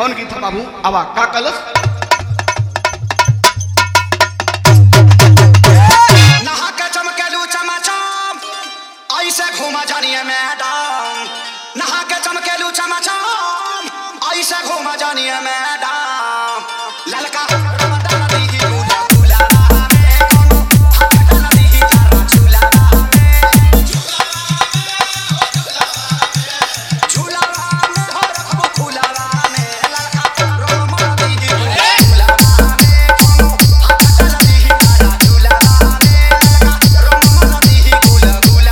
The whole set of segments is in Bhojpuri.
कौन गीत है बाबू आवा का कलस नहा के चमकेलू चमाचम ऐसे घूमा जानिए मैडम नहा के चमकेलू चमाचम ऐसे घूमा जानिए मैडम ललका रमदान दीही गुला गुला में कोनो हकटन दीही चारा झूला में झूला में हो रखबो फूला में ललका रमदान दीही गुला गुला में कोनो हकटन दीही चारा झूला में ललका रमदान दीही गुला गुला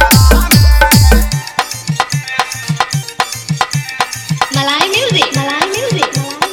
Malay music, Malay music, Malay music.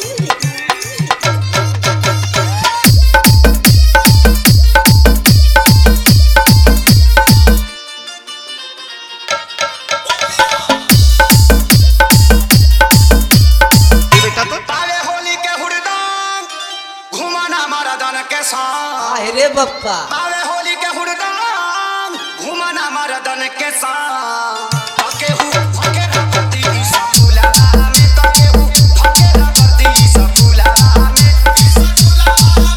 बेटा तो पावे होली के हुड़दंग घुमाना मर्दन के संग अरे बप्पा पावे होली के हुड़दंग घुमाना मर्दन के संग तके हु भके रखती ई सफुला में तके हु भके रखती ई सफुला में ई सफुला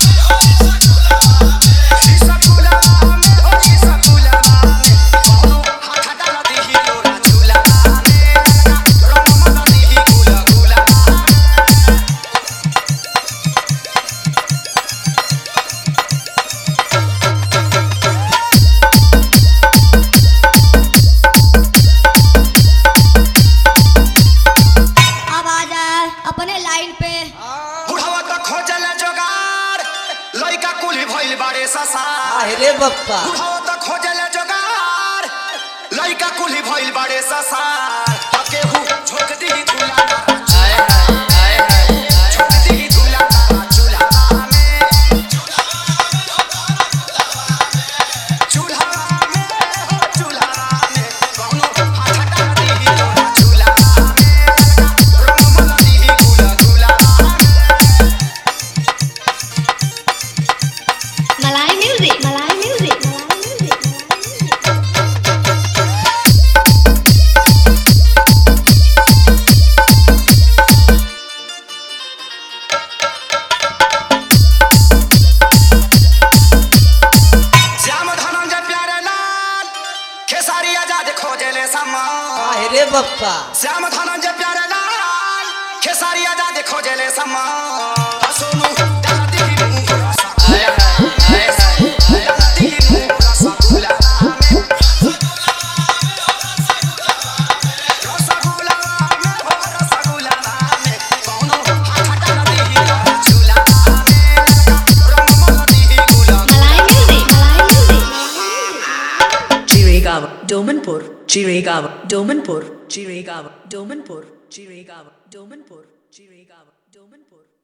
में हो ई सफुला में कोनो हाथ डाल दीही तोरा झूला में रंग मन दीही गुला गुला अब आ जाए अपने लाइन पे। बुढ़ावा तो खोजले जोगार लइका कुली भइल बाड़े ससार अरे बप्पा बुढ़ावा तो खोजले जोगार लइका कुली भइल बाड़े ससार तके हु झोक दी झूला झोक दी झूला झूला में झूला में हो झूला में कौनो हाथ डाल दी तोरा झूला में रंग मन दी गुला गुला Malay music, Malay music, Malay music, Malay music. Shyam Dhananjay प्यारे लाल खेसारी आजाद खोजले समान अरे बप्पा श्याम धनंजय प्यारे लाल खेसारी आजाद खोजले समान सोनू दादी मुंह रसा दादी मुंह रसगुल्ला में रसगुल्ला में हो रसगुल्ला में कौनो हाथ डाल दी झूला में रंग मन दी गुला Malay music, Malay music. Jiregawa, Domanpur, Jiregawa, Domanpur, Jiregawa, Domanpur, Jiregawa, Domanpur, Jiregawa, Domanpur.